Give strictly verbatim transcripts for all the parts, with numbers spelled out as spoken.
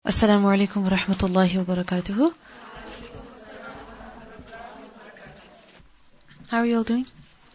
Assalamu alaikum wa rahmatullahi wa barakatuhu. How are you all doing?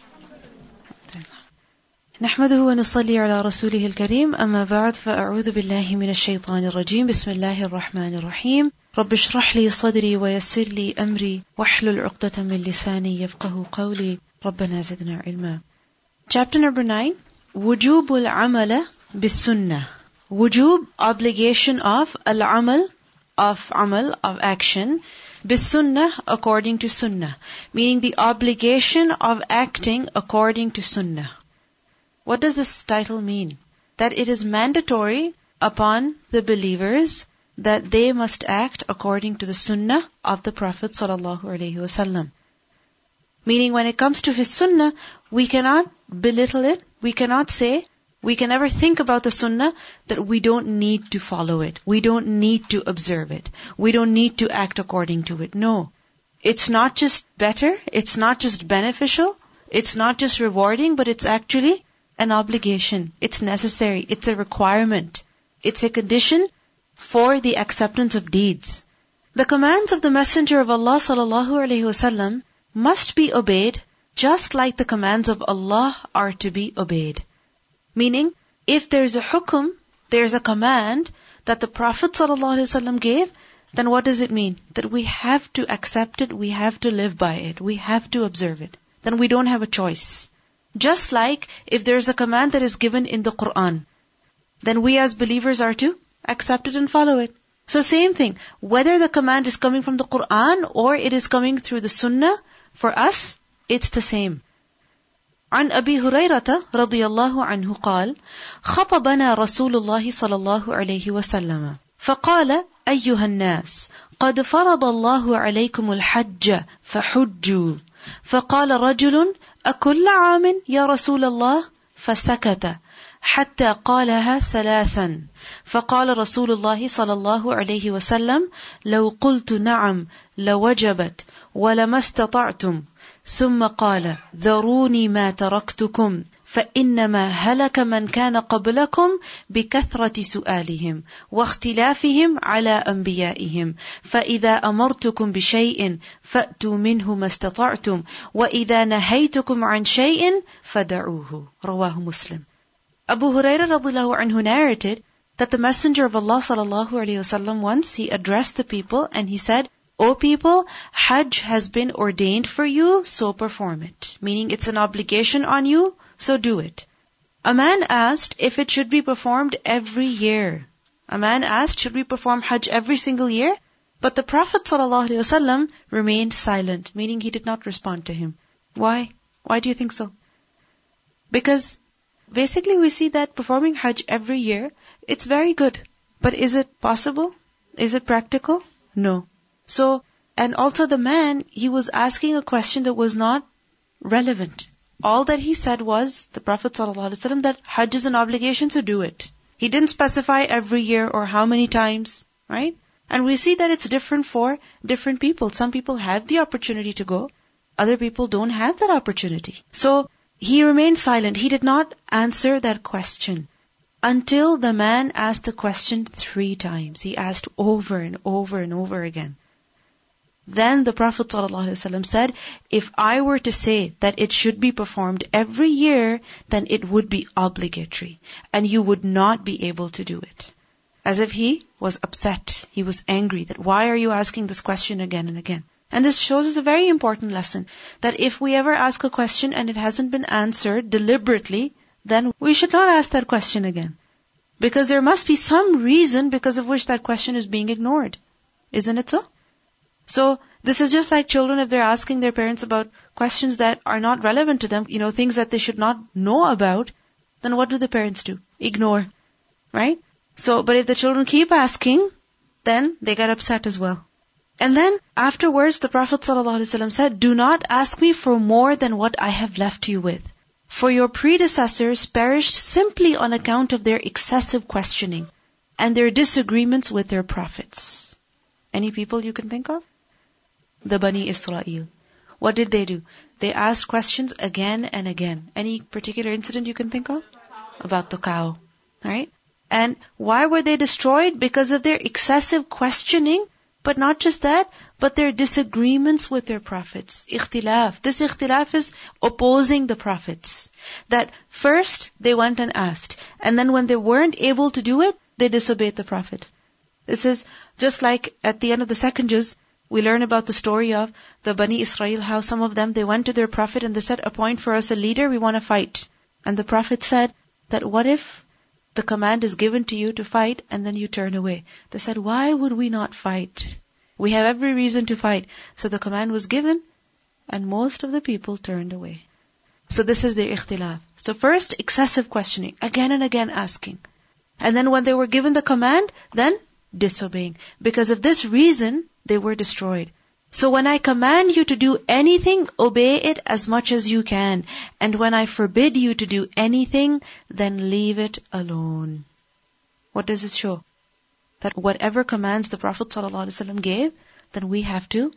نحمده ونصلي على رسوله الكريم أما بعد فأعوذ بالله من الشيطان الرجيم بسم الله الرحمن الرحيم رب اشرح لي صدري ويسر لي أمري واحلل عقدة من لساني يفقه قولي ربنا زدنا علما. Chapter number nine, وجوب العمل بالسنة. Wujub, obligation of al-amal, of amal, of action, bis-sunnah, according to sunnah. Meaning the obligation of acting according to sunnah. What does this title mean? That it is mandatory upon the believers that they must act according to the sunnah of the Prophet sallallahu alaihi wasallam. Meaning when it comes to his sunnah, we cannot belittle it, we cannot say, we can never think about the sunnah that we don't need to follow it. We don't need to observe it. We don't need to act according to it. No. It's not just better. It's not just beneficial. It's not just rewarding, but it's actually an obligation. It's necessary. It's a requirement. It's a condition for the acceptance of deeds. The commands of the Messenger of Allah sallallahu alaihi wasallam must be obeyed just like the commands of Allah are to be obeyed. Meaning, if there's a hukum, there's a command that the Prophet ﷺ gave, then what does it mean? That we have to accept it, we have to live by it, we have to observe it. Then we don't have a choice. Just like if there's a command that is given in the Qur'an, then we as believers are to accept it and follow it. So same thing, whether the command is coming from the Qur'an or it is coming through the Sunnah, for us, it's the same. عن أبي هريرة رضي الله عنه قال خطبنا رسول الله صلى الله عليه وسلم فقال أيها الناس قد فرض الله عليكم الحج فحجوا فقال رجل أكل عام يا رسول الله فسكت حتى قالها ثلاثا فقال رسول الله صلى الله عليه وسلم لو قلت نعم لوجبت ولما استطعتم ثم قال ذروني ما تركتكم فإنما هلك من كان قبلكم بكثرة سؤالهم واختلافهم على أنبيائهم فإذا أمرتكم بشيء فأتوا منه ما استطعتم وإذا نهيتكم عن شيء فدعوه رواه مسلم. Abu Hurairah radiallahu anhu narrated that the Messenger of Allah sallallahu alaihi wasallam once he addressed the people and he said, O people, Hajj has been ordained for you, so perform it. Meaning it's an obligation on you, so do it. A man asked if it should be performed every year. A man asked, should we perform Hajj every single year? But the Prophet ﷺ remained silent, meaning he did not respond to him. Why? Why do you think so? Because basically we see that performing Hajj every year, it's very good. But is it possible? Is it practical? No. So, and also the man, he was asking a question that was not relevant. All that he said was, the Prophet ﷺ, that Hajj is an obligation, so do it. He didn't specify every year or how many times, right? And we see that it's different for different people. Some people have the opportunity to go. Other people don't have that opportunity. So, he remained silent. He did not answer that question. Until the man asked the question three times. He asked over and over and over again. Then the Prophet ﷺ said, if I were to say that it should be performed every year, then it would be obligatory. And you would not be able to do it. As if he was upset. He was angry that why are you asking this question again and again? And this shows us a very important lesson. That if we ever ask a question and it hasn't been answered deliberately, then we should not ask that question again. Because there must be some reason because of which that question is being ignored. Isn't it so? So, this is just like children if they're asking their parents about questions that are not relevant to them, you know, things that they should not know about, then what do the parents do? Ignore. Right? So, but if the children keep asking, then they get upset as well. And then, afterwards, the Prophet ﷺ said, do not ask me for more than what I have left you with. For your predecessors perished simply on account of their excessive questioning and their disagreements with their prophets. Any people you can think of? The Bani Israel. What did they do? They asked questions again and again. Any particular incident you can think of? About the cow. Right? And why were they destroyed? Because of their excessive questioning, but not just that, but their disagreements with their prophets. Ikhtilaf. This ikhtilaf is opposing the prophets. That first they went and asked, and then when they weren't able to do it, they disobeyed the prophet. This is just like at the end of the second juz, we learn about the story of the Bani Israel, how some of them, they went to their prophet and they said, appoint for us a leader, we want to fight. And the prophet said that what if the command is given to you to fight and then you turn away? They said, why would we not fight? We have every reason to fight. So the command was given and most of the people turned away. So this is the ikhtilaf. So first, excessive questioning, again and again asking. And then when they were given the command, then disobeying. Because of this reason, they were destroyed. So when I command you to do anything, obey it as much as you can. And when I forbid you to do anything, then leave it alone. What does this show? That whatever commands the Prophet ﷺ gave, then we have to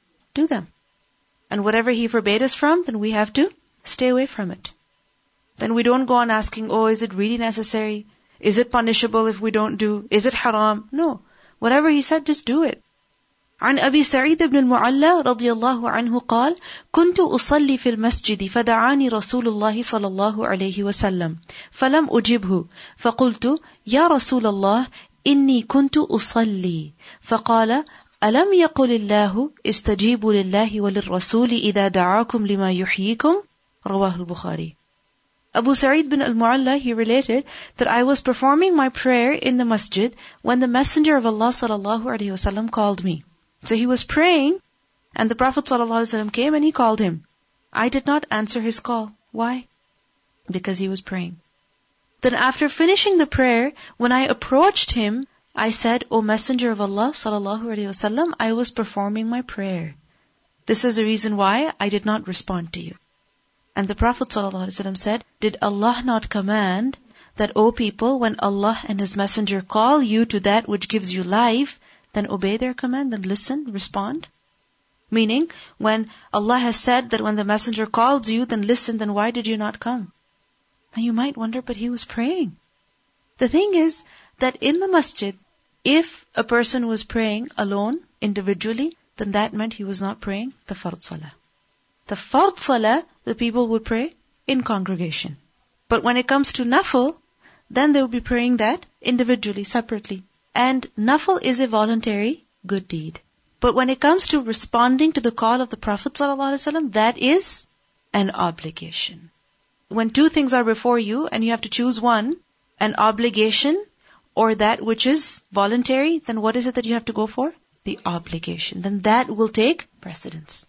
do them. And whatever he forbade us from, then we have to stay away from it. Then we don't go on asking, oh, is it really necessary? Is it punishable if we don't do? Is it haram? No. Whatever he said, just do it. عن أبي سعيد بن المعلى رضي الله عنه قال كنت أصلي في المسجد فدعاني رسول الله صلى الله عليه وسلم فلم أجبه فقلت يا رسول الله إني كنت أصلي فقال ألم يقل الله استجيبوا لله وللرسول إذا دعاكم لما يحييكم رواه البخاري. Abu Sa'id bin al-Mu'alla, he related that I was performing my prayer in the masjid when the Messenger of Allah sallallahu alaihi wasallam called me. So he was praying and the Prophet sallallahu alaihi wasallam came and he called him. I did not answer his call. Why? Because he was praying. Then after finishing the prayer, when I approached him, I said, O Messenger of Allah sallallahu alaihi wasallam, I was performing my prayer. This is the reason why I did not respond to you. And the Prophet ﷺ said, did Allah not command that, O people, when Allah and His Messenger call you to that which gives you life, then obey their command, then listen, respond? Meaning, when Allah has said that when the Messenger calls you, then listen, then why did you not come? Now you might wonder, but he was praying. The thing is that in the masjid, if a person was praying alone, individually, then that meant he was not praying the fard salah. The fard salah, the people would pray in congregation. But when it comes to nafil, then they will be praying that individually, separately. And nafil is a voluntary good deed. But when it comes to responding to the call of the Prophet ﷺ, that is an obligation. When two things are before you and you have to choose one, an obligation or that which is voluntary, then what is it that you have to go for? The obligation. Then that will take precedence.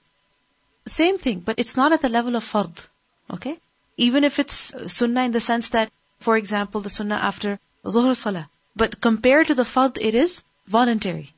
Same thing, but it's not at the level of fard. Okay? Even if it's sunnah in the sense that, for example, the sunnah after zuhr salah. But compared to the fard, it is voluntary.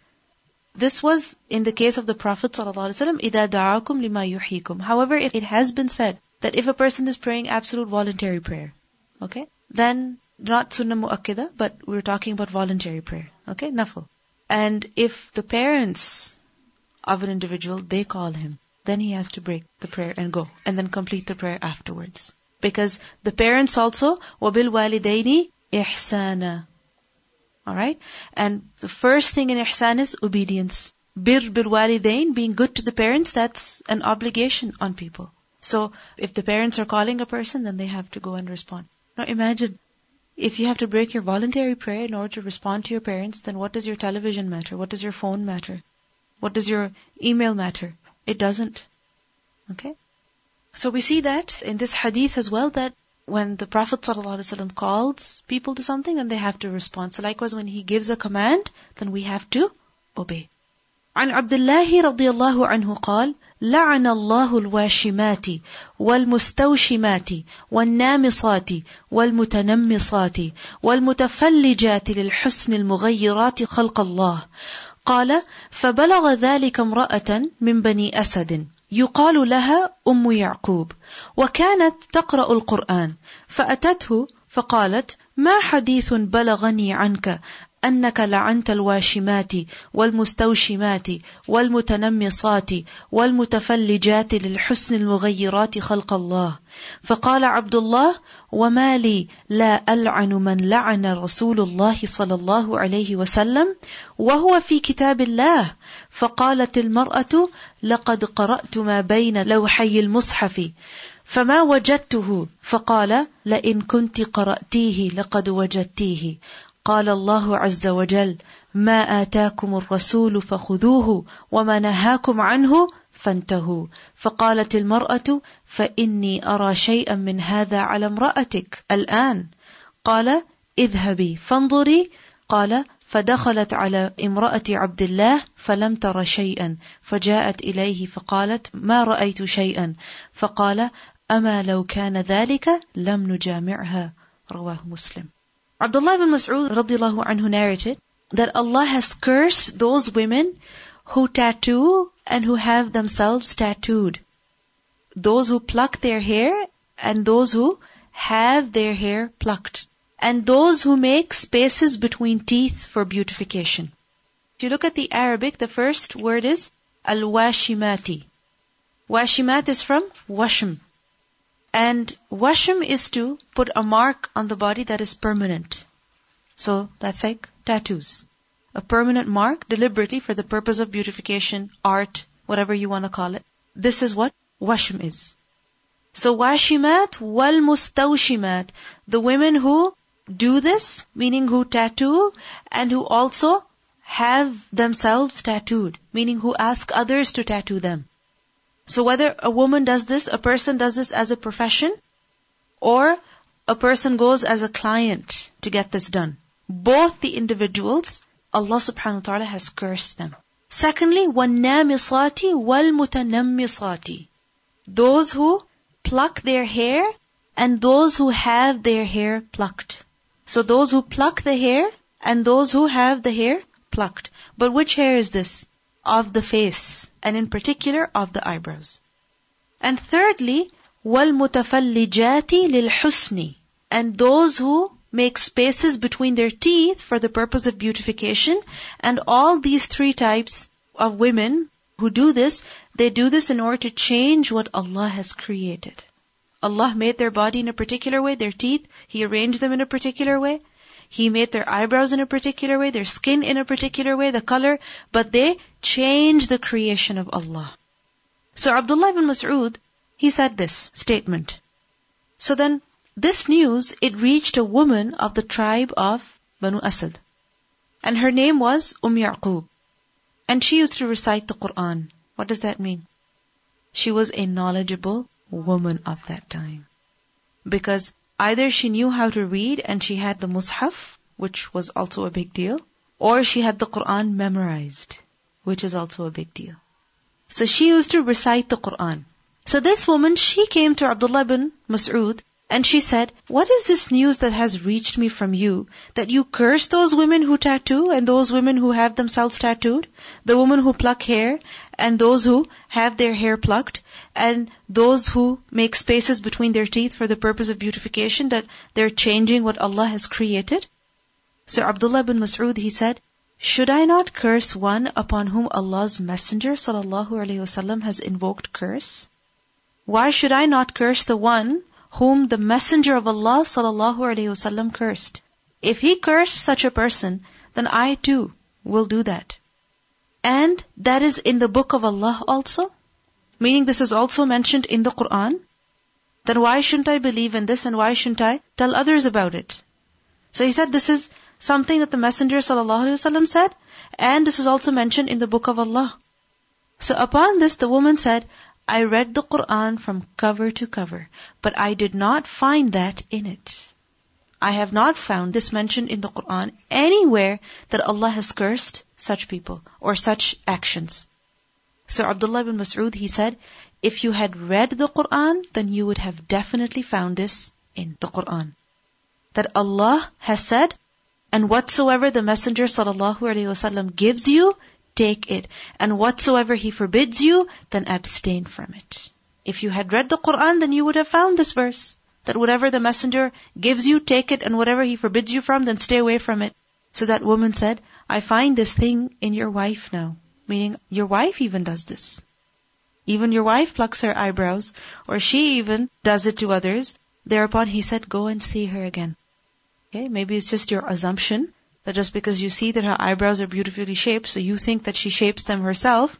This was in the case of the Prophet ﷺ, إِذَا دَعَاكُمْ لِمَا يُحْيِيكُمْ. However, it, it has been said that if a person is praying absolute voluntary prayer, okay, then not sunnah mu'akkida, but we're talking about voluntary prayer, okay, nafil. And if the parents of an individual, they call him, then he has to break the prayer and go, and then complete the prayer afterwards. Because the parents also, وَبِالْوَالِدَيْنِ إِحْسَانًا. Alright? And the first thing in ihsan is obedience. Bir bil walidain, being good to the parents, that's an obligation on people. So, if the parents are calling a person, then they have to go and respond. Now imagine, if you have to break your voluntary prayer in order to respond to your parents, then what does your television matter? What does your phone matter? What does your email matter? It doesn't. Okay? So we see that in this hadith as well, that when the Prophet ﷺ calls people to something, then they have to respond. So likewise, when he gives a command, then we have to obey. عن عبد الله رضي الله عنه قال لعن الله الواشمات والمستوشمات والنامصات والمتنمصات والمتفلجات للحسن المغيرات خلق الله. قال فبلغ ذلك امرأة من بني أسد يقال لها أم يعقوب وكانت تقرأ القرآن فأتته فقالت ما حديث بلغني عنك أنك لعنت الواشمات والمستوشمات والمتنمصات والمتفلجات للحسن المغيرات خلق الله. فقال عبد الله: وما لي لا ألعن من لعن رسول الله صلى الله عليه وسلم وهو في كتاب الله. فقالت المرأة: لقد قرأت ما بين لوحي المصحف فما وجدته. فقال: لئن كنت قرأتيه لقد وجدتيه. قال الله عز وجل: ما آتاكم الرسول فخذوه وما نهاكم عنه فانتهوا. فقالت المرأة: فإني أرى شيئا من هذا على امرأتك الآن. قال: اذهبي فانظري. قال: فدخلت على امرأة عبد الله فلم تر شيئا، فجاءت إليه فقالت: ما رأيت شيئا. فقال: أما لو كان ذلك لم نجامعها. رواه مسلم. Abdullah ibn Mas'ud radiallahu anhu narrated that Allah has cursed those women who tattoo and who have themselves tattooed, those who pluck their hair and those who have their hair plucked, and those who make spaces between teeth for beautification. If you look at the Arabic, the first word is al-washimati. Washimat is from washm. And washm is to put a mark on the body that is permanent. So that's like tattoos. A permanent mark deliberately for the purpose of beautification, art, whatever you want to call it. This is what washm is. So washimat wal mustawshimat, the women who do this, meaning who tattoo, and who also have themselves tattooed, meaning who ask others to tattoo them. So whether a woman does this, a person does this as a profession, or a person goes as a client to get this done, both the individuals, Allah subhanahu wa ta'ala has cursed them. Secondly, وَالنَّامِصَاتِ وَالْمُتَنَمِّصَاتِ, those who pluck their hair and those who have their hair plucked. So those who pluck the hair and those who have the hair plucked. But which hair is this? Of the face, and in particular of the eyebrows. And thirdly, وَالْمُتَفَلِّجَاتِ لِلْحُسْنِ, and those who make spaces between their teeth for the purpose of beautification. And all these three types of women who do this, they do this in order to change what Allah has created. Allah made their body in a particular way, their teeth, He arranged them in a particular way. He made their eyebrows in a particular way, their skin in a particular way, the color, but they change the creation of Allah. So Abdullah ibn Mas'ud, he said this statement. So then, this news, it reached a woman of the tribe of Banu Asad. And her name was Umm Ya'qub. And she used to recite the Qur'an. What does that mean? She was a knowledgeable woman of that time. Because either she knew how to read and she had the Mus'haf, which was also a big deal, or she had the Qur'an memorized, which is also a big deal. So she used to recite the Qur'an. So this woman, she came to Abdullah bin Mas'ud and she said, what is this news that has reached me from you, that you curse those women who tattoo and those women who have themselves tattooed, the women who pluck hair and those who have their hair plucked, and those who make spaces between their teeth for the purpose of beautification, that they're changing what Allah has created? So Abdullah bin Mas'ud, he said, should I not curse one upon whom Allah's Messenger sallallahu alaihi wasallam has invoked curse? Why should I not curse the one whom the Messenger of Allah sallallahu alaihi wasallam cursed? If he cursed such a person, then I too will do that. And that is in the book of Allah also, meaning this is also mentioned in the Qur'an. Then why shouldn't I believe in this and why shouldn't I tell others about it? So he said this is something that the Messenger sallallahu alaihi wasallam said, and this is also mentioned in the book of Allah. So upon this the woman said, I read the Qur'an from cover to cover, but I did not find that in it. I have not found this mentioned in the Qur'an anywhere that Allah has cursed such people or such actions. So Abdullah bin Mas'ud, he said, if you had read the Qur'an, then you would have definitely found this in the Qur'an. That Allah has said, and whatsoever the Messenger sallallahu alaihi wasallam gives you, take it. And whatsoever he forbids you, then abstain from it. If you had read the Qur'an, then you would have found this verse. That whatever the Messenger gives you, take it, and whatever he forbids you from, then stay away from it. So that woman said, I find this thing in your wife now. Meaning, your wife even does this. Even your wife plucks her eyebrows, or she even does it to others. Thereupon he said, go and see her again. Okay, maybe it's just your assumption that just because you see that her eyebrows are beautifully shaped, so you think that she shapes them herself,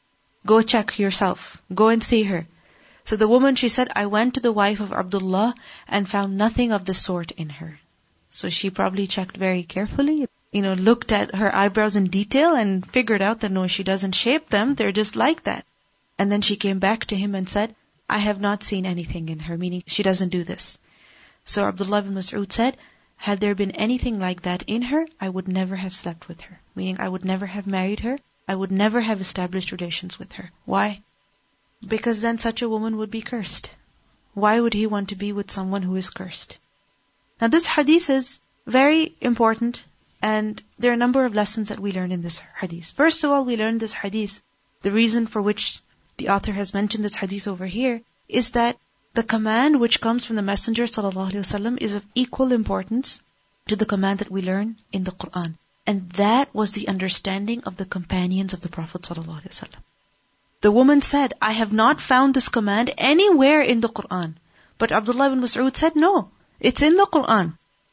go check yourself. Go and see her. So the woman, she said, I went to the wife of Abdullah and found nothing of the sort in her. So she probably checked very carefully, you know, looked at her eyebrows in detail and figured out that no, she doesn't shape them, they're just like that. And then she came back to him and said, I have not seen anything in her, meaning she doesn't do this. So Abdullah ibn Mas'ud said, had there been anything like that in her, I would never have slept with her. Meaning I would never have married her. I would never have established relations with her. Why? Because then such a woman would be cursed. Why would he want to be with someone who is cursed? Now this hadith is very important, and there are a number of lessons that we learn in this hadith. First of all, we learn this hadith. The reason for which the author has mentioned this hadith over here is that the command which comes from the Messenger ﷺ is of equal importance to the command that we learn in the Quran. And that was the understanding of the companions of the Prophet ﷺ. The woman said, I have not found this command anywhere in the Quran. But Abdullah ibn Mas'ud said, no, it's in the Quran.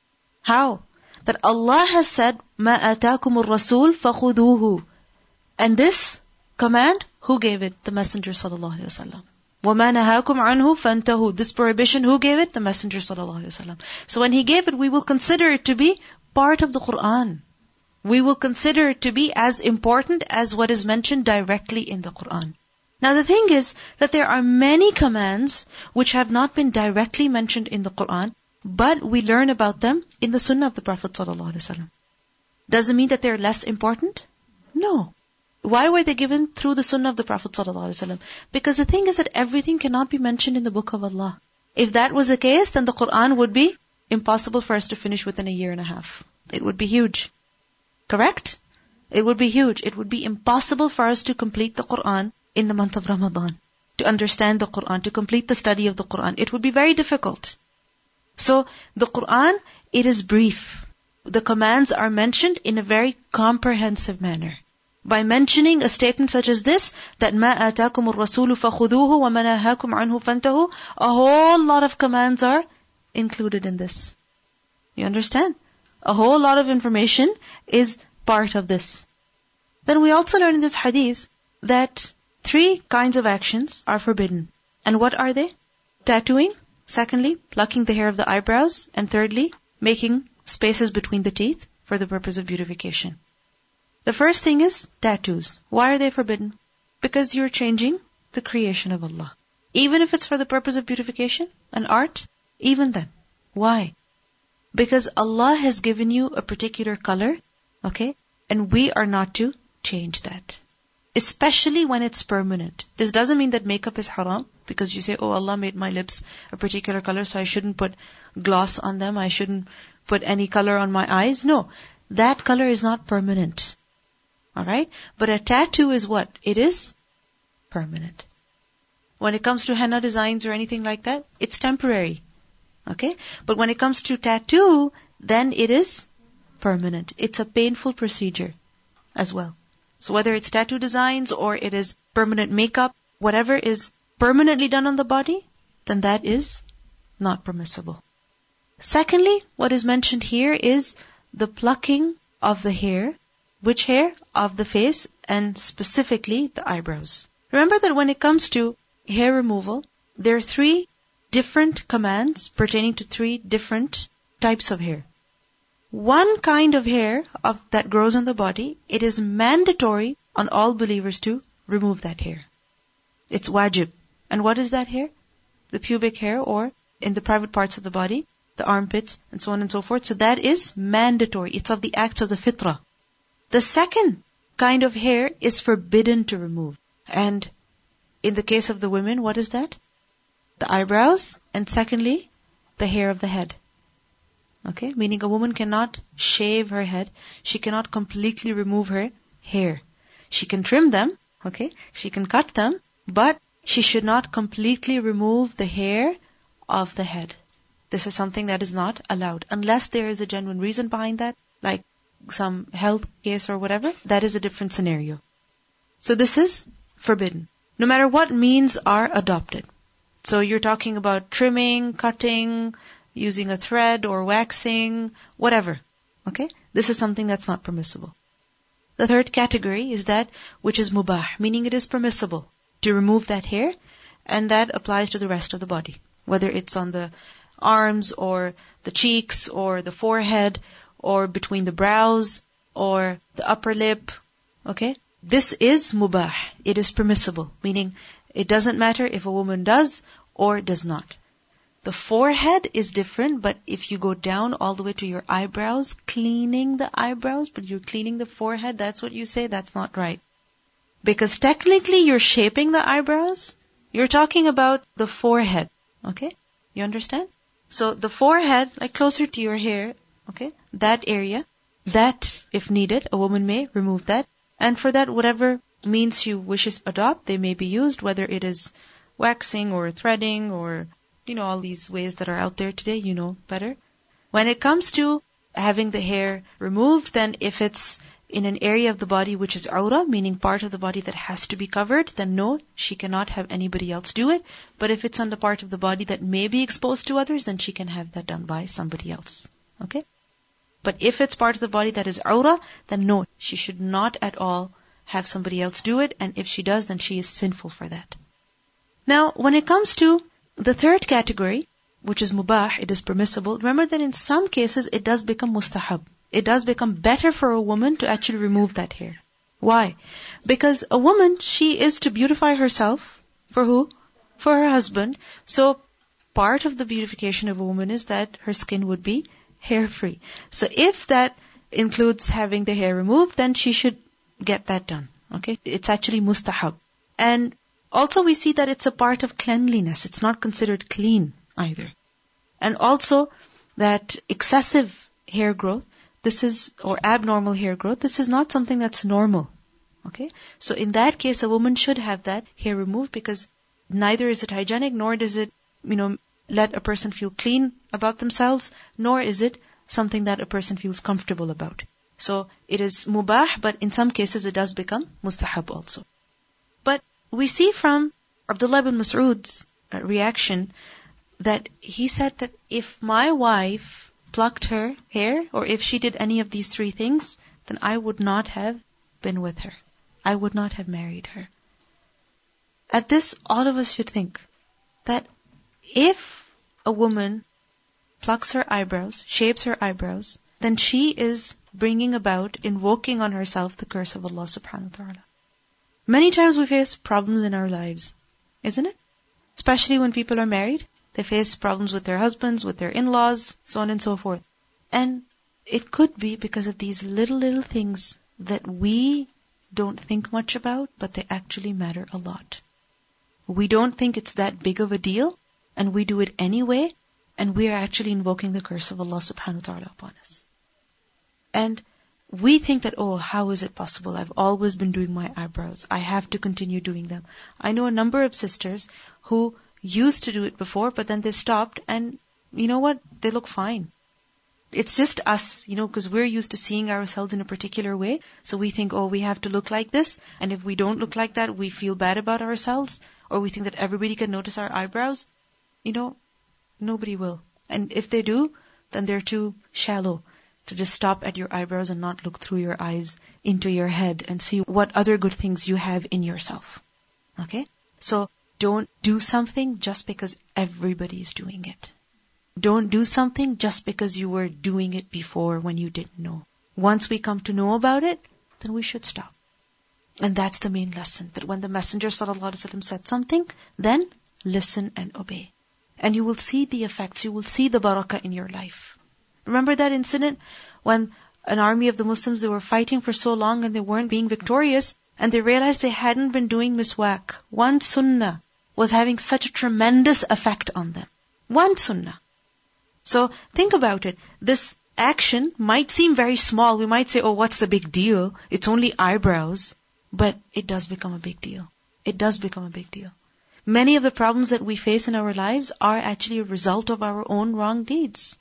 How? That Allah has said, مَا آتَاكُمُ الرَّسُولُ فَخُذُوهُ. And this command, who gave it? The Messenger ﷺ. وَمَا نَهَاكُمْ عَنْهُ فَانْتَهُ. This prohibition, who gave it? The Messenger ﷺ. So when he gave it, we will consider it to be part of the Quran. We will consider it to be as important as what is mentioned directly in the Quran. Now the thing is that there are many commands which have not been directly mentioned in the Quran, but we learn about them in the Sunnah of the Prophet ﷺ. Does it mean that they're less important? No. Why were they given through the Sunnah of the Prophet ﷺ? Because the thing is that everything cannot be mentioned in the Book of Allah. If that was the case, then the Quran would be impossible for us to finish within a year and a half. It would be huge. Correct? It would be huge. It would be impossible for us to complete the Quran in the month of Ramadan. To understand the Quran, to complete the study of the Quran. It would be very difficult. So, the Quran, it is brief. The commands are mentioned in a very comprehensive manner. By mentioning a statement such as this, that مَا آتَاكُمُ الرَّسُولُ فَخُذُوهُ وَمَا نَهَاكُمْ عَنْهُ فَانْتَهُ, a whole lot of commands are included in this. You understand? A whole lot of information is part of this. Then we also learn in this hadith that three kinds of actions are forbidden. And what are they? Tattooing. Secondly, plucking the hair of the eyebrows. And thirdly, making spaces between the teeth for the purpose of beautification. The first thing is tattoos. Why are they forbidden? Because you're changing the creation of Allah. Even if it's for the purpose of beautification and art, even then. Why? Because Allah has given you a particular color, okay? And we are not to change that. Especially when it's permanent. This doesn't mean that makeup is haram, because you say, oh, Allah made my lips a particular color, so I shouldn't put gloss on them, I shouldn't put any color on my eyes. No, that color is not permanent. Alright? But a tattoo is what? It is permanent. When it comes to henna designs or anything like that, it's temporary. Okay? But when it comes to tattoo, then it is permanent. It's a painful procedure as well. So whether it's tattoo designs or it is permanent makeup, whatever is permanently done on the body, then that is not permissible. Secondly, what is mentioned here is the plucking of the hair. Which hair? Of the face, and specifically the eyebrows. Remember that when it comes to hair removal, there are three different commands pertaining to three different types of hair. One kind of hair of, that grows on the body, it is mandatory on all believers to remove that hair. It's wajib. And what is that hair? The pubic hair, or in the private parts of the body, the armpits, and so on and so forth. So that is mandatory. It's of the acts of the fitrah. The second kind of hair is forbidden to remove. And in the case of the women, what is that? The eyebrows, and secondly, the hair of the head. Okay? Meaning a woman cannot shave her head. She cannot completely remove her hair. She can trim them, okay? She can cut them, but she should not completely remove the hair of the head. This is something that is not allowed. Unless there is a genuine reason behind that, like some health case or whatever, that is a different scenario. So this is forbidden. No matter what means are adopted. So you're talking about trimming, cutting, using a thread or waxing, whatever. Okay? This is something that's not permissible. The third category is that which is mubah, meaning it is permissible to remove that hair, and that applies to the rest of the body. Whether it's on the arms or the cheeks or the forehead or between the brows or the upper lip. Okay? This is mubah. It is permissible, meaning it doesn't matter if a woman does or does not. The forehead is different, but if you go down all the way to your eyebrows, cleaning the eyebrows, but you're cleaning the forehead, that's what you say, that's not right. Because technically you're shaping the eyebrows, you're talking about the forehead. Okay? You understand? So the forehead, like closer to your hair, okay, that area, that, if needed, a woman may remove that. And for that, whatever means she wishes to adopt, they may be used, whether it is waxing or threading or, you know, all these ways that are out there today, you know better. When it comes to having the hair removed, then if it's in an area of the body which is awra, meaning part of the body that has to be covered, then no, she cannot have anybody else do it. But if it's on the part of the body that may be exposed to others, then she can have that done by somebody else. Okay? But if it's part of the body that is awra, then no, she should not at all have somebody else do it. And if she does, then she is sinful for that. Now, when it comes to the third category, which is mubah, it is permissible. Remember that in some cases it does become mustahab. It does become better for a woman to actually remove that hair. Why? Because a woman, she is to beautify herself. For who? For her husband. So part of the beautification of a woman is that her skin would be hair-free. So if that includes having the hair removed, then she should get that done. Okay? It's actually mustahab. And also we see that it's a part of cleanliness. It's not considered clean either. And also that excessive hair growth, this is, or abnormal hair growth, this is not something that's normal. Okay? So in that case, a woman should have that hair removed, because neither is it hygienic, nor does it, you know, let a person feel clean about themselves, nor is it something that a person feels comfortable about. So it is mubah, but in some cases it does become mustahab also. But we see from Abdullah ibn Mas'ud's reaction that he said that if my wife plucked her hair, or if she did any of these three things, then I would not have been with her. I would not have married her. At this, all of us should think that if a woman plucks her eyebrows, shapes her eyebrows, then she is bringing about, invoking on herself the curse of Allah subhanahu wa ta'ala. Many times we face problems in our lives, isn't it? Especially when people are married. They face problems with their husbands, with their in-laws, so on and so forth. And it could be because of these little, little things that we don't think much about, but they actually matter a lot. We don't think it's that big of a deal, and we do it anyway, and we are actually invoking the curse of Allah subhanahu wa ta'ala upon us. And we think that, oh, how is it possible? I've always been doing my eyebrows. I have to continue doing them. I know a number of sisters who used to do it before, but then they stopped, and you know what? They look fine. It's just us, you know, because we're used to seeing ourselves in a particular way. So we think, oh, we have to look like this. And if we don't look like that, we feel bad about ourselves. Or we think that everybody can notice our eyebrows. You know, nobody will. And if they do, then they're too shallow to just stop at your eyebrows and not look through your eyes into your head and see what other good things you have in yourself. Okay? So don't do something just because everybody's doing it. Don't do something just because you were doing it before when you didn't know. Once we come to know about it, then we should stop. And that's the main lesson, that when the Messenger sallallahu alaihi wasallam said something, then listen and obey. And you will see the effects, you will see the barakah in your life. Remember that incident when an army of the Muslims, they were fighting for so long and they weren't being victorious, and they realized they hadn't been doing miswak. One sunnah was having such a tremendous effect on them. One sunnah. So think about it. This action might seem very small. We might say, oh, what's the big deal? It's only eyebrows. But it does become a big deal. It does become a big deal. Many of the problems that we face in our lives are actually a result of our own wrong deeds.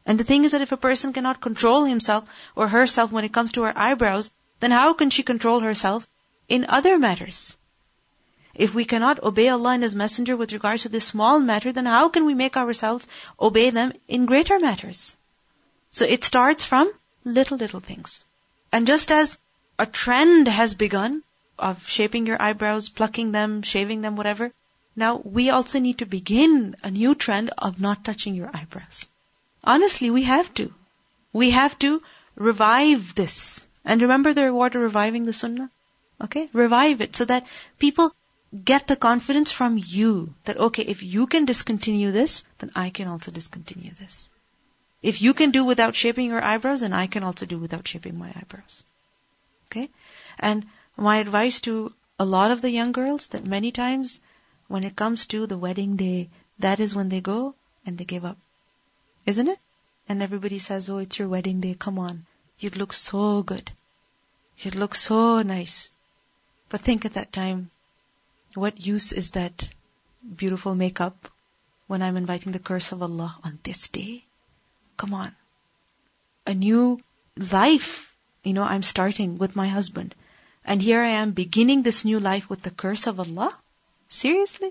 And the thing is that if a person cannot control himself or herself when it comes to her eyebrows, then how can she control herself in other matters? If we cannot obey Allah and His Messenger with regards to this small matter, then how can we make ourselves obey them in greater matters? So it starts from little, little things. And just as a trend has begun of shaping your eyebrows, plucking them, shaving them, whatever, now we also need to begin a new trend of not touching your eyebrows. Honestly, we have to. We have to revive this. And remember the reward of reviving the sunnah? Okay? Revive it so that people get the confidence from you that, okay, if you can discontinue this, then I can also discontinue this. If you can do without shaping your eyebrows, then I can also do without shaping my eyebrows. Okay? And my advice to a lot of the young girls, that many times when it comes to the wedding day, that is when they go and they give up. Isn't it? And everybody says, oh, it's your wedding day, come on. You'd look so good. You'd look so nice. But think at that time, what use is that beautiful makeup when I'm inviting the curse of Allah on this day? Come on. A new life, you know, I'm starting with my husband. And here I am beginning this new life with the curse of Allah? Seriously?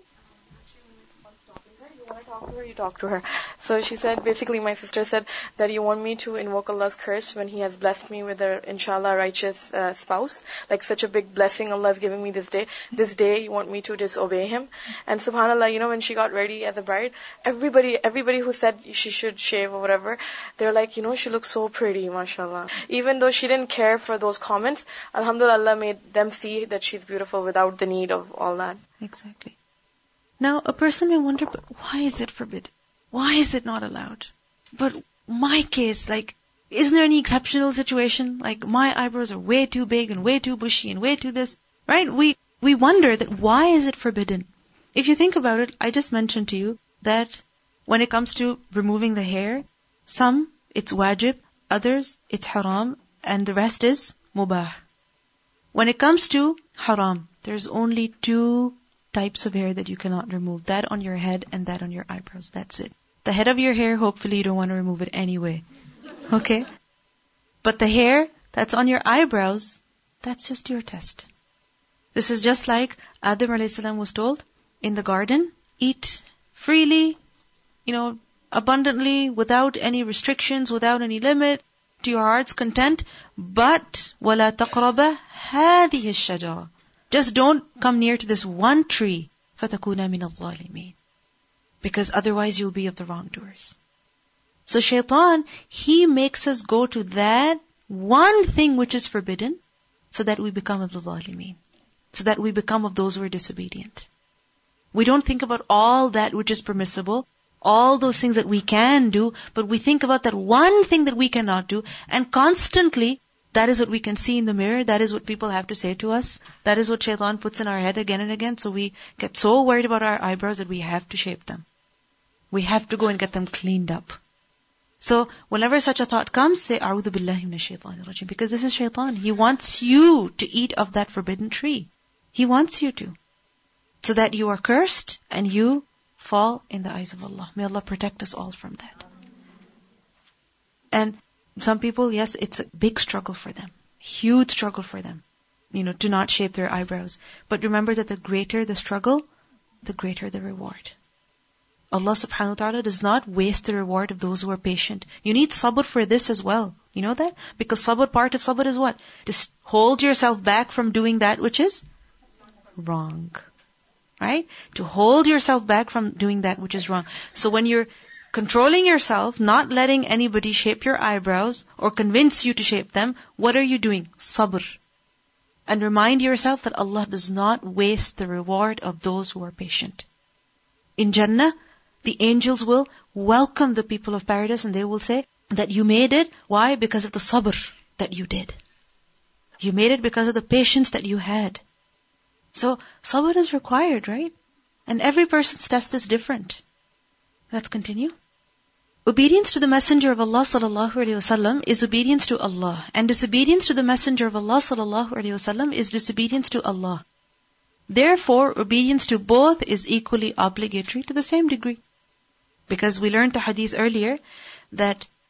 You want to talk to her, you talk to her. So she said, basically my sister said that you want me to invoke Allah's curse when He has blessed me with a, inshallah, righteous uh, spouse. Like such a big blessing Allah is giving me this day. This day you want me to disobey Him. And subhanAllah, you know, when she got ready as a bride, everybody everybody who said she should shave or whatever, they're like, you know, she looks so pretty, mashallah. Even though she didn't care for those comments, alhamdulillah, Allah made them see that she's beautiful without the need of all that. Exactly. Now, a person may wonder, but why is it forbidden? Why is it not allowed? But my case, like, isn't there any exceptional situation? Like, my eyebrows are way too big and way too bushy and way too this, right? We, we wonder that why is it forbidden? If you think about it, I just mentioned to you that when it comes to removing the hair, some, it's wajib, others, it's haram, and the rest is mubah. When it comes to haram, there's only two types of hair that you cannot remove. That on your head and that on your eyebrows. That's it. The head of your hair, hopefully you don't want to remove it anyway. Okay? But the hair that's on your eyebrows, that's just your test. This is just like Adam alayhi salam was told in the garden, eat freely, you know, abundantly, without any restrictions, without any limit, to your heart's content, but وَلَا تَقْرَبَ هَذِهِ الشَّجَرَةِ. Just don't come near to this one tree, فَتَكُونَ مِنَ الظَّالِمِينَ. Because otherwise you'll be of the wrongdoers. So shaitan, he makes us go to that one thing which is forbidden, so that we become of the zalimeen. So that we become of those who are disobedient. We don't think about all that which is permissible, all those things that we can do, but we think about that one thing that we cannot do, and constantly, that is what we can see in the mirror, that is what people have to say to us, that is what shaitan puts in our head again and again, so we get so worried about our eyebrows that we have to shape them. We have to go and get them cleaned up. So, whenever such a thought comes, say, A'udhu billahi minash shaitanir rajim, because this is shaitan. He wants you to eat of that forbidden tree. He wants you to. So that you are cursed and you fall in the eyes of Allah. May Allah protect us all from that. And some people, yes, it's a big struggle for them. Huge struggle for them. You know, to not shape their eyebrows. But remember that the greater the struggle, the greater the reward. Allah subhanahu wa ta'ala does not waste the reward of those who are patient. You need sabr for this as well. You know that? Because sabr, part of sabr is what? Just hold yourself back from doing that which is wrong. Right? To hold yourself back from doing that which is wrong. So when you're controlling yourself, not letting anybody shape your eyebrows or convince you to shape them, what are you doing? Sabr. And remind yourself that Allah does not waste the reward of those who are patient. In Jannah, the angels will welcome the people of paradise and they will say that you made it. Why? Because of the sabr that you did. You made it because of the patience that you had. So, sabr is required, right? And every person's test is different. Let's continue. Obedience to the Messenger of Allah sallallahu alaihi wasallam is obedience to Allah. And disobedience to the Messenger of Allah sallallahu alaihi wasallam is disobedience to Allah. Therefore, obedience to both is equally obligatory to the same degree. Because we learned the hadith earlier that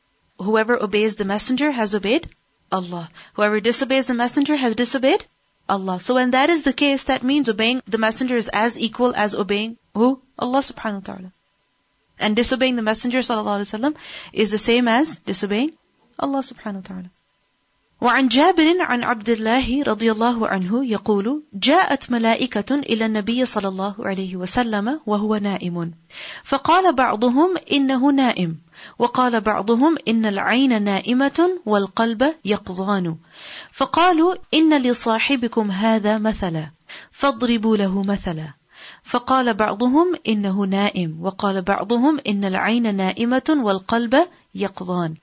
whoever obeys the messenger has obeyed Allah. Whoever disobeys the messenger has disobeyed Allah. So when that is the case, that means obeying the messenger is as equal as obeying who? Allah subhanahu wa ta'ala. And disobeying the messenger sallallahu alaihi wasallam is the same as disobeying Allah subhanahu wa ta'ala. وعن جابر عن عبد الله رضي الله عنه يقول جاءت ملائكة إلى النبي صلى الله عليه وسلم وهو نائم فقال بعضهم إنه نائم وقال بعضهم إن العين نائمة والقلب يقظان فقالوا إن لصاحبكم هذا مثلا فاضربوا له مثلا فقال بعضهم إنه نائم وقال بعضهم إن العين نائمة والقلب يقظان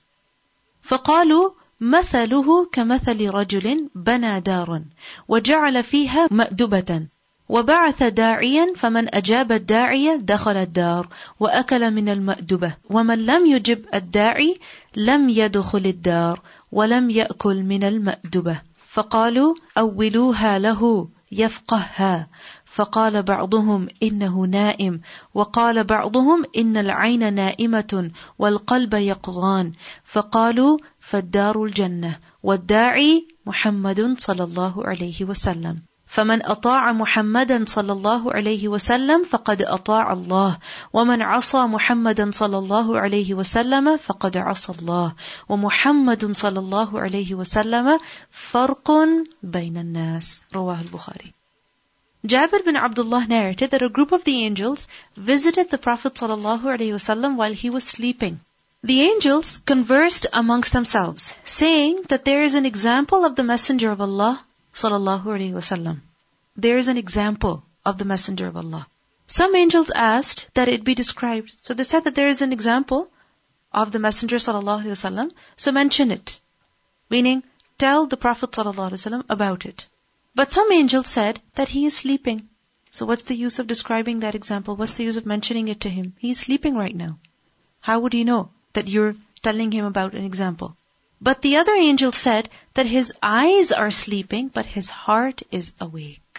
فقالوا مثله كمثل رجل بنى دارا وجعل فيها مأدبة وبعث داعيا فمن أجاب الداعي دخل الدار وأكل من المأدبة ومن لم يجب الداعي لم يدخل الدار ولم يأكل من المأدبة فقالوا أولوها له يفقهها فقال بعضهم إنه نائم وقال بعضهم إن العين نائمة والقلب يقظان فقالوا فالدار الجنة والداعي محمد صلى الله عليه وسلم فمن أطاع محمدا صلى الله عليه وسلم فقد أطاع الله ومن عصى محمدا صلى الله عليه وسلم فقد عصى الله ومحمد صلى الله عليه وسلم فرق بين الناس رواه البخاري. Jabir bin Abdullah narrated that a group of the angels visited the Prophet sallallahu alaihi wasallam while he was sleeping. The angels conversed amongst themselves, saying that there is an example of the Messenger of Allah sallallahu alaihi wasallam. There is an example of the Messenger of Allah. Some angels asked that it be described. So they said that there is an example of the Messenger sallallahu alaihi wasallam, so mention it. Meaning, tell the Prophet sallallahu alaihi wasallam about it. But some angels said that he is sleeping. So what's the use of describing that example? What's the use of mentioning it to him? He is sleeping right now. How would he know that you're telling him about an example? But the other angel said that his eyes are sleeping, but his heart is awake.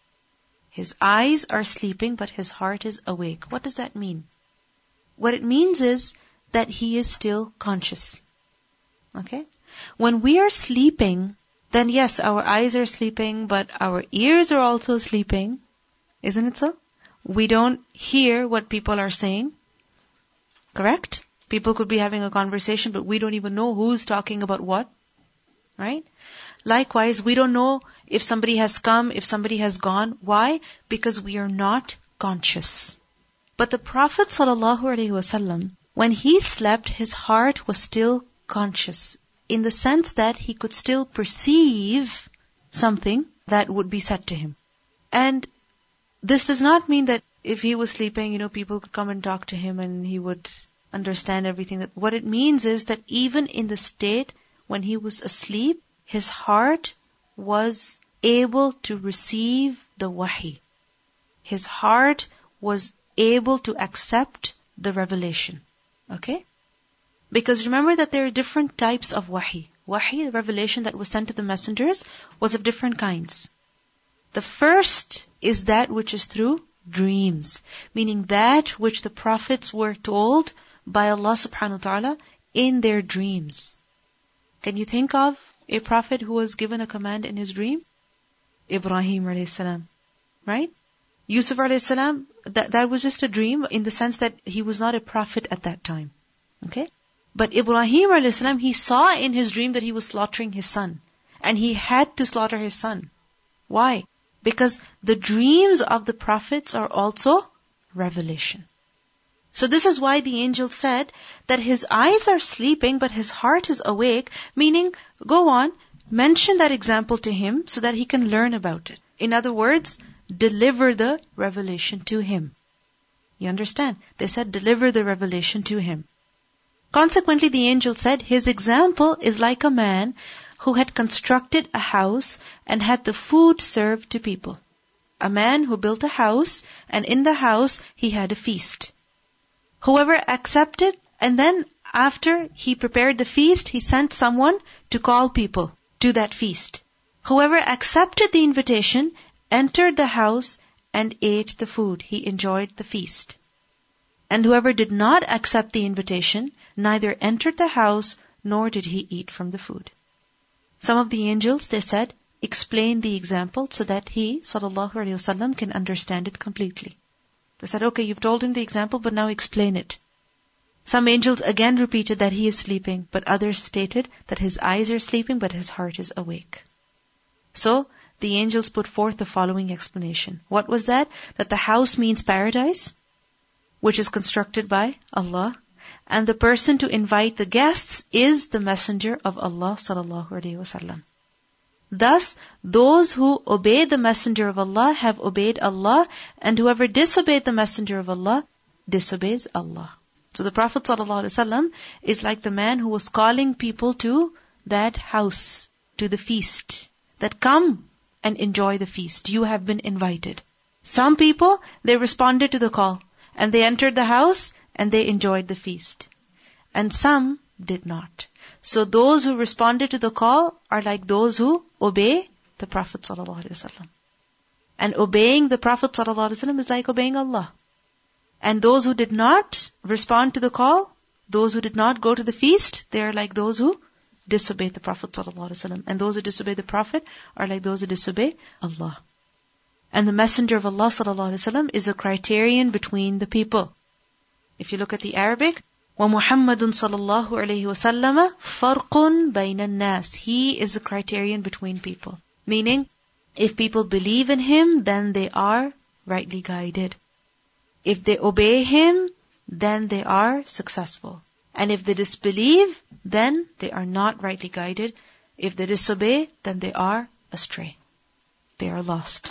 His eyes are sleeping, but his heart is awake. What does that mean? What it means is that he is still conscious. Okay? When we are sleeping, then yes, our eyes are sleeping, but our ears are also sleeping. Isn't it so? We don't hear what people are saying. Correct? People could be having a conversation, but we don't even know who's talking about what. Right? Likewise, we don't know if somebody has come, if somebody has gone. Why? Because we are not conscious. But the Prophet ﷺ, when he slept, his heart was still conscious, in the sense that he could still perceive something that would be said to him. And this does not mean that if he was sleeping, you know, people could come and talk to him and he would understand everything. That what it means is that even in the state when he was asleep, his heart was able to receive the wahi. His heart was able to accept the revelation. Okay? Because remember that there are different types of wahi. Wahi, the revelation that was sent to the messengers, was of different kinds. The first is that which is through dreams, meaning that which the prophets were told by Allah subhanahu wa ta'ala in their dreams. Can you think of a prophet who was given a command in his dream? Ibrahim alayhi salam. Right? Yusuf alayhi salam, that, that was just a dream in the sense that he was not a prophet at that time. Okay? But Ibrahim alayhi salam, he saw in his dream that he was slaughtering his son. And he had to slaughter his son. Why? Because the dreams of the prophets are also revelation. So this is why the angel said that his eyes are sleeping but his heart is awake, meaning, go on, mention that example to him so that he can learn about it. In other words, deliver the revelation to him. You understand? They said, deliver the revelation to him. Consequently, the angel said, his example is like a man who had constructed a house and had the food served to people. A man who built a house, and in the house he had a feast. Whoever accepted, and then after he prepared the feast, he sent someone to call people to that feast. Whoever accepted the invitation, entered the house and ate the food. He enjoyed the feast. And whoever did not accept the invitation, neither entered the house nor did he eat from the food. Some of the angels, they said, explain the example so that he, sallallahu alaihi wasallam, can understand it completely. They said, okay, you've told him the example, but now explain it. Some angels again repeated that he is sleeping, but others stated that his eyes are sleeping, but his heart is awake. So, the angels put forth the following explanation. What was that? That the house means paradise, which is constructed by Allah, and the person to invite the guests is the messenger of Allah sallallahu alaihi wasallam. Thus, those who obey the messenger of Allah have obeyed Allah, and whoever disobeyed the messenger of Allah disobeys Allah. So the Prophet ﷺ is like the man who was calling people to that house, to the feast. That come and enjoy the feast. You have been invited. Some people, they responded to the call, and they entered the house and they enjoyed the feast. And some did not. So those who responded to the call are like those who obey the Prophet ﷺ. And obeying the Prophet ﷺ is like obeying Allah. And those who did not respond to the call, those who did not go to the feast, they are like those who disobey the Prophet ﷺ. And those who disobey the Prophet are like those who disobey Allah. And the Messenger of Allah ﷺ is a criterion between the people. If you look at the Arabic, وَمُحَمَّدٌ صَلَى اللَّهُ عَلَيْهِ وَسَلَّمَ فَرْقٌ بَيْنَ النَّاسِ. He is a criterion between people. Meaning, if people believe in Him, then they are rightly guided. If they obey Him, then they are successful. And if they disbelieve, then they are not rightly guided. If they disobey, then they are astray. They are lost.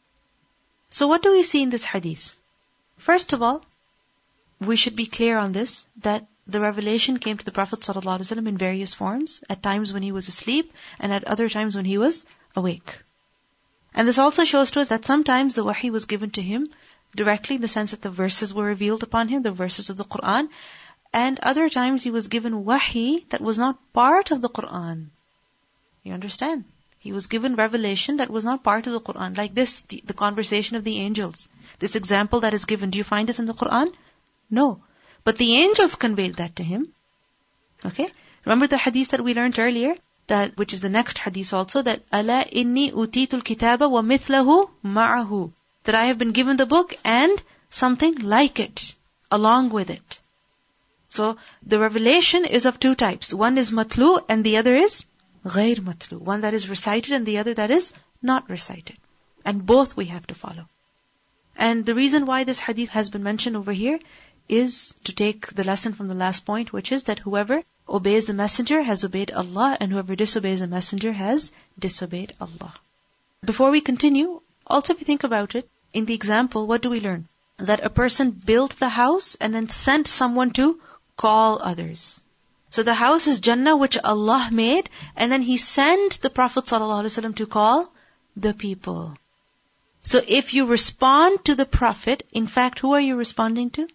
So what do we see in this hadith? First of all, we should be clear on this, that the revelation came to the Prophet ﷺ in various forms, at times when he was asleep, and at other times when he was awake. And this also shows to us that sometimes the wahi was given to him directly, in the sense that the verses were revealed upon him, the verses of the Qur'an, and other times he was given wahi that was not part of the Qur'an. You understand? He was given revelation that was not part of the Qur'an. Like this, the, the conversation of the angels. This example that is given, do you find this in the Qur'an? No. But the angels conveyed that to him. Okay? Remember the hadith that we learned earlier? That, which is the next hadith also, that Ala inni utitul kitaba wa mithlahu ma'ahu. That I have been given the book and something like it, along with it. So, the revelation is of two types. One is matlu and the other is ghair matlu. One that is recited and the other that is not recited. And both we have to follow. And the reason why this hadith has been mentioned over here is to take the lesson from the last point, which is that whoever obeys the messenger has obeyed Allah, and whoever disobeys the messenger has disobeyed Allah. Before we continue, also if you think about it, in the example, what do we learn? That a person built the house and then sent someone to call others. So the house is Jannah, which Allah made, and then He sent the Prophet ﷺ to call the people. So if you respond to the Prophet, in fact, who are you responding to?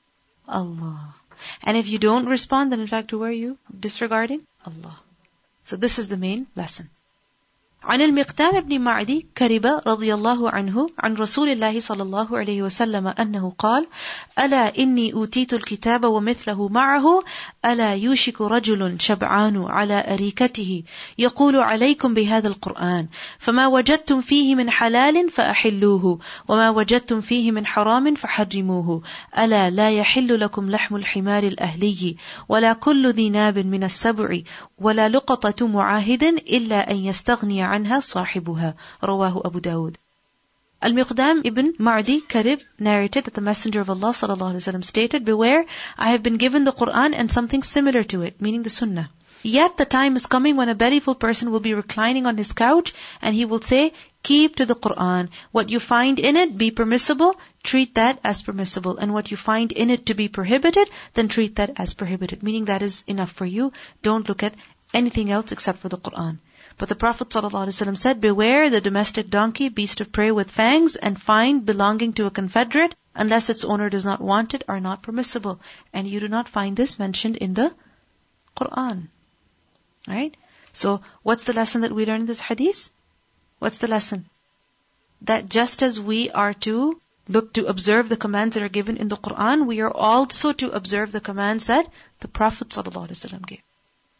Allah. And if you don't respond, then in fact, who are you disregarding? Allah. So this is the main lesson. عن المقدام بن معدي كرب رضي الله عنه عن رسول الله صلى الله عليه وسلم أنه قال ألا إني أوتيت الكتاب ومثله معه ألا يوشك رجل شبعان على أريكته يقول عليكم بهذا القرآن فما وجدتم فيه من حلال فأحلوه وما وجدتم فيه من حرام فحرموه ألا لا يحل لكم لحم الحمار الأهلي ولا كل ذي ناب من السبع ولا لقطة معاهد إلا أن يستغني عنها صاحبها. رواه Abu Dawud. Al-Miqdam ibn Ma'di Karib narrated that the Messenger of Allah sallallahu alaihi wasallam stated, beware, I have been given the Qur'an and something similar to it, meaning the Sunnah. Yet the time is coming when a bellyful person will be reclining on his couch and he will say, keep to the Qur'an. What you find in it be permissible, treat that as permissible. And what you find in it to be prohibited, then treat that as prohibited. Meaning that is enough for you. Don't look at anything else except for the Qur'an. But the Prophet ﷺ said, beware the domestic donkey, beast of prey with fangs, and find belonging to a confederate, unless its owner does not want it, are not permissible. And you do not find this mentioned in the Qur'an. Right? So, what's the lesson that we learn in this hadith? What's the lesson? That just as we are to look to observe the commands that are given in the Qur'an, we are also to observe the commands that the Prophet ﷺ gave.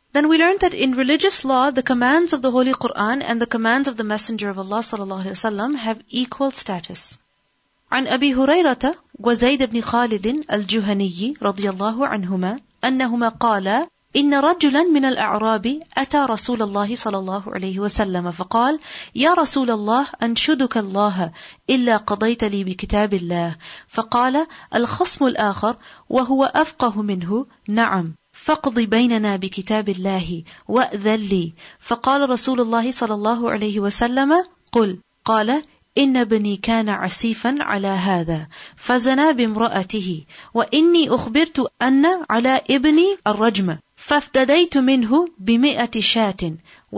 Then we learned that in religious law, the commands of the Holy Quran and the commands of the Messenger of Allah sallallahu alaihi wasallam have equal status. عن أبي هريرة وزيد بن خالد الجهني رضي الله عنهما أنهما قالا إن رجلا من الأعراب أتى رسول الله صلى الله عليه وسلم فقال يا رسول الله أنشدك الله إلا قضيت لي بكتاب الله فقال الخصم الآخر وهو أفقه منه نعم فاقض بيننا بكتاب الله وأذن لي فقال رسول الله صلى الله عليه وسلم قل قال إن ابني كان عسيفا على هذا فزنى بامرأته وإني أخبرت أن على ابني الرجم فافتديت منه بمئة شاة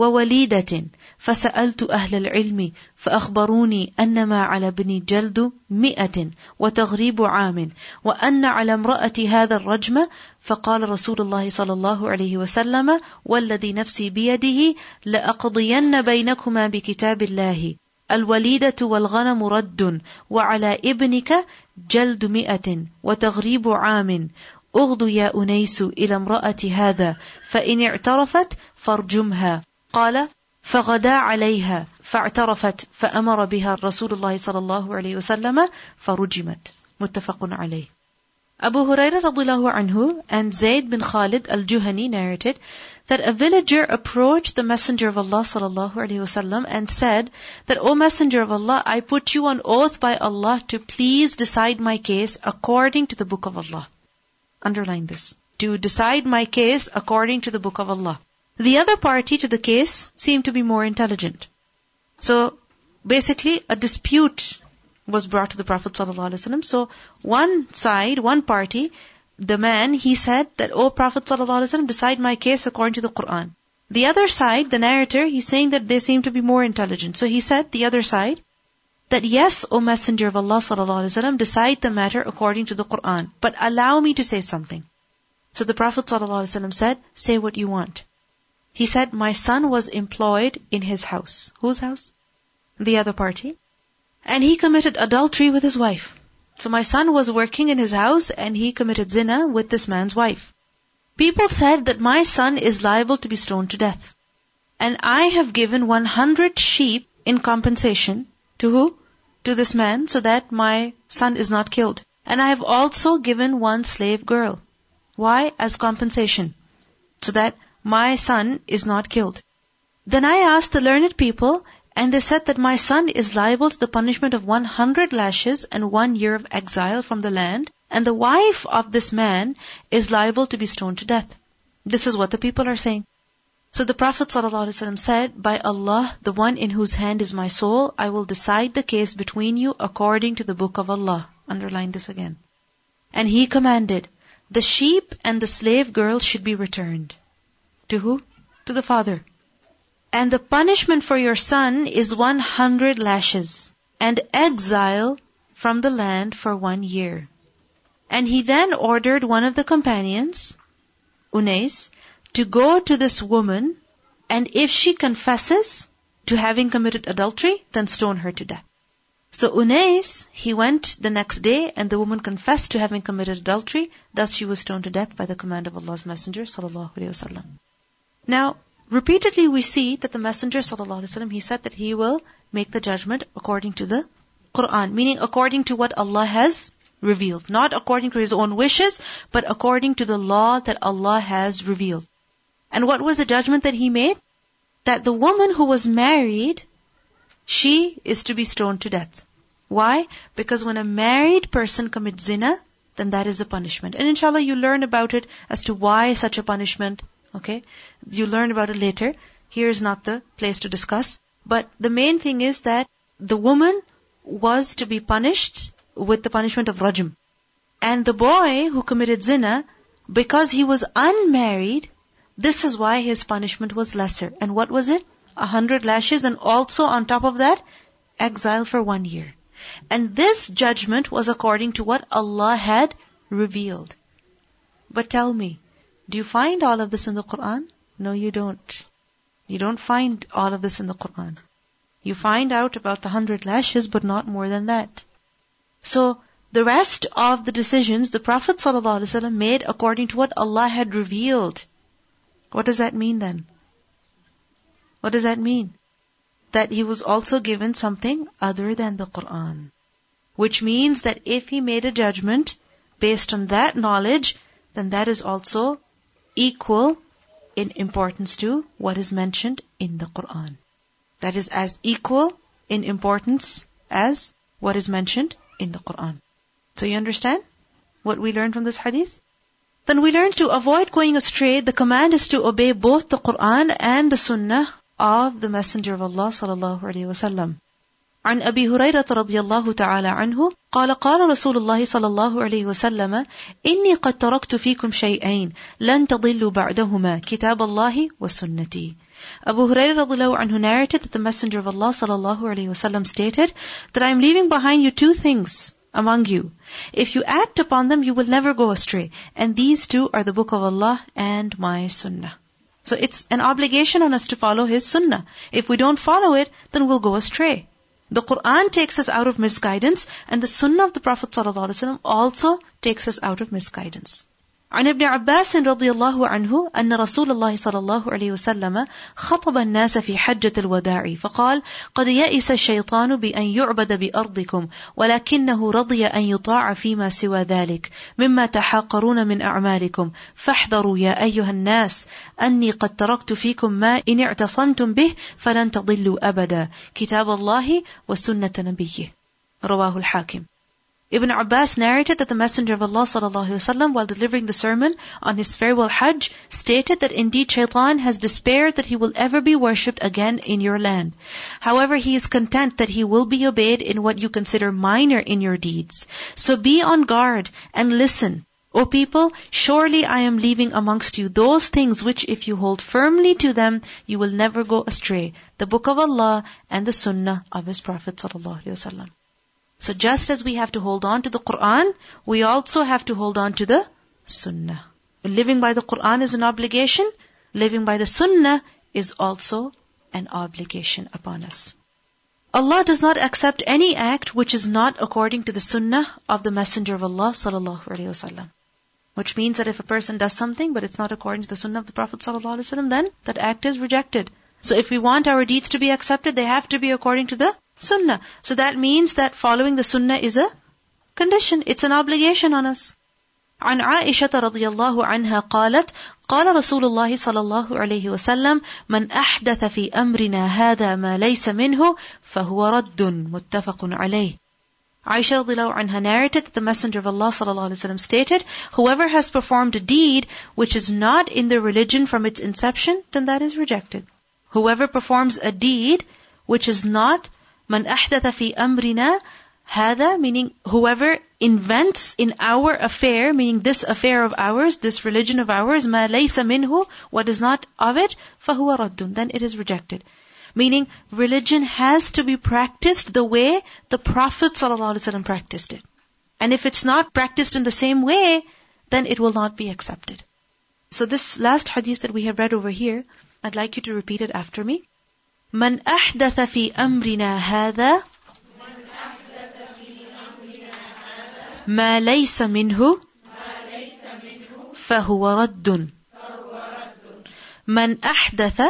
ووليدة فسألت أهل العلم فأخبروني أن ما على ابني جلد مئة وتغريب عام وأن على امرأة هذا الرجم فقال رسول الله صلى الله عليه وسلم والذي نفسي بيده لأقضين بينكما بكتاب الله الوليدة والغنم رد وعلى ابنك جلد مئة وتغريب عام أغض يا أنيس إلى امرأة هذا فإن اعترفت فارجمها قال فغدا عليها فاعترفت فأمر بها رسول الله صلى الله عليه وسلم فرجمت متفق عليه. Abu Hurairah radiallahu anhu and Zayd bin Khalid al-Juhani narrated that a villager approached the Messenger of Allah sallallahu alaihi wasallam and said that, O Messenger of Allah, I put you on oath by Allah to please decide my case according to the Book of Allah. Underline this. To decide my case according to the Book of Allah. The other party to the case seemed to be more intelligent. So, basically, a dispute was brought to the Prophet ﷺ. So, one side, one party, the man, he said that, O Prophet ﷺ, decide my case according to the Quran. The other side, the narrator, he's saying that they seem to be more intelligent. So he said, the other side, that yes, O Messenger of Allah ﷺ, decide the matter according to the Quran, but allow me to say something. So the Prophet ﷺ said, say what you want. He said, my son was employed in his house. Whose house? The other party. And he committed adultery with his wife. So my son was working in his house and he committed zina with this man's wife. People said that my son is liable to be stoned to death. And I have given one hundred sheep in compensation to who? To this man, so that my son is not killed. And I have also given one slave girl. Why? As compensation. So that my son is not killed. Then I asked the learned people, and they said that my son is liable to the punishment of one hundred lashes and one year of exile from the land, and the wife of this man is liable to be stoned to death. This is what the people are saying. So the Prophet ﷺ said, by Allah, the one in whose hand is my soul, I will decide the case between you according to the Book of Allah. Underline this again. And he commanded, the sheep and the slave girl should be returned. To who? To the father. And the punishment for your son is one hundred lashes and exile from the land for one year. And he then ordered one of the companions, Unais, to go to this woman, and if she confesses to having committed adultery, then stone her to death. So Unais, he went the next day, and the woman confessed to having committed adultery, thus she was stoned to death by the command of Allah's Messenger sallallahu alaihi wasallam. Now, repeatedly we see that the Messenger sallallahu alaihi wasallam, he said that he will make the judgment according to the Quran, meaning according to what Allah has revealed, not according to his own wishes, but according to the law that Allah has revealed. And what was the judgment that he made? That the woman who was married, she is to be stoned to death. Why? Because when a married person commits zina, then that is the punishment. And inshallah you learn about it as to why such a punishment. Okay? You learn about it later. Here is not the place to discuss. But the main thing is that the woman was to be punished with the punishment of rajm. And the boy who committed zina, because he was unmarried, this is why his punishment was lesser. And what was it? A hundred lashes, and also on top of that, exile for one year. And this judgment was according to what Allah had revealed. But tell me, do you find all of this in the Quran? No, you don't. You don't find all of this in the Quran. You find out about the hundred lashes, but not more than that. So, the rest of the decisions, the Prophet ﷺ made according to what Allah had revealed. What does that mean then? What does that mean? That he was also given something other than the Qur'an. Which means that if he made a judgment based on that knowledge, then that is also equal in importance to what is mentioned in the Qur'an. That is as equal in importance as what is mentioned in the Qur'an. So you understand what we learned from this hadith? Then we learned to avoid going astray. The command is to obey both the Qur'an and the Sunnah of the Messenger of Allah sallallahu alaihi wasallam. عن أبي هريرة رضي الله تعالى عنه قال قال رسول الله صلى الله عليه وسلم إني قد تركت فيكم شيئين لن تضلوا بعدهما كتاب الله وسنتي. Abu Hurairah radiallahu anhu narrated that the Messenger of Allah sallallahu alaihi wasallam stated that I am leaving behind you two things among you. If you act upon them, you will never go astray. And these two are the Book of Allah and my Sunnah. So it's an obligation on us to follow His Sunnah. If we don't follow it, then we'll go astray. The Qur'an takes us out of misguidance, and the Sunnah of the Prophet ﷺ also takes us out of misguidance. عن ابن عباس رضي الله عنه أن رسول الله صلى الله عليه وسلم خطب الناس في حجة الوداع فقال قد يئس الشيطان بأن يعبد بأرضكم ولكنه رضي أن يطاع فيما سوى ذلك مما تحاقرون من أعمالكم فاحذروا يا أيها الناس أني قد تركت فيكم ما إن اعتصمتم به فلن تضلوا أبدا كتاب الله وسنة نبيه. رواه الحاكم. Ibn Abbas narrated that the Messenger of Allah sallallahu alaihi wasallam, while delivering the sermon on his farewell Hajj, stated that indeed Shaitan has despaired that he will ever be worshipped again in your land. However, he is content that he will be obeyed in what you consider minor in your deeds. So be on guard and listen. O people, surely I am leaving amongst you those things which if you hold firmly to them, you will never go astray. The Book of Allah and the Sunnah of His Prophet sallallahu alaihi wasallam. So just as we have to hold on to the Qur'an, we also have to hold on to the Sunnah. Living by the Qur'an is an obligation. Living by the Sunnah is also an obligation upon us. Allah does not accept any act which is not according to the Sunnah of the Messenger of Allah sallallahu alaihi wasallam. Which means that if a person does something but it's not according to the Sunnah of the Prophet sallallahu alaihi wasallam, then that act is rejected. So if we want our deeds to be accepted, they have to be according to the Sunnah. So that means that following the Sunnah is a condition. It's an obligation on us. عن عائشة رضي الله عنها قالت قال رسول الله صلى الله عليه وسلم من أحدث في أمرنا هذا ما ليس منه فهو رد متفق عليه. Aisha radiallahu anha narrated that the Messenger of Allah sallallahu alaihi wasallam stated, whoever has performed a deed which is not in the religion from its inception, then that is rejected. Whoever performs a deed which is not Man ahdatha fi amrina hada, meaning whoever invents in our affair, meaning this affair of ours, this religion of ours, ma laysa minhu, what is not of it, fahuwa raddun, then it is rejected. Meaning religion has to be practiced the way the Prophet ﷺ practiced it. And if it's not practiced in the same way, then it will not be accepted. So this last hadith that we have read over here, I'd like you to repeat it after me. من أحدث في أمرنا هذا ما ليس منه فهو رد. من أحدث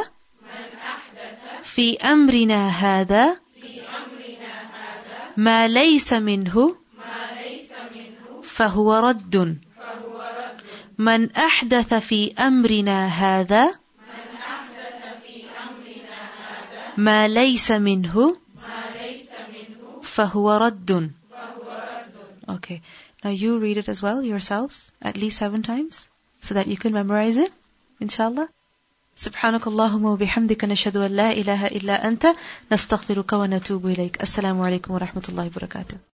في أمرنا هذا ما ليس منه فهو رد. من أحدث في أمرنا هذا ما ليس منه فهو رد. Okay. Now you read it as well yourselves, at least seven times, so that you can memorize it, inshallah. سبحانك اللهم وبحمدك نشهد أن لا إله إلا أنت نستغفرك ونتوب إليك. السلام عليكم ورحمة الله وبركاته.